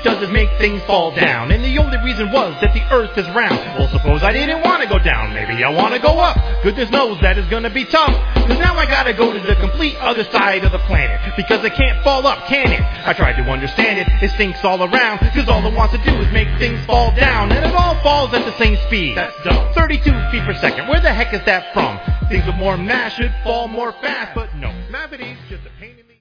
does is make things fall down. And the only reason was that the earth is round. Well, suppose I didn't want to go down. Maybe I want to go up. Goodness knows that is going to be tough. Cause now I gotta go to the complete other side of the planet. Because I can't fall up, can it? I tried to understand it. It stinks all around. Cause all it wants to do is make things fall down. And it all falls at the same speed. That's dumb. 32 feet per second. Where the heck is that from? Things with more mass should fall more fast, but no.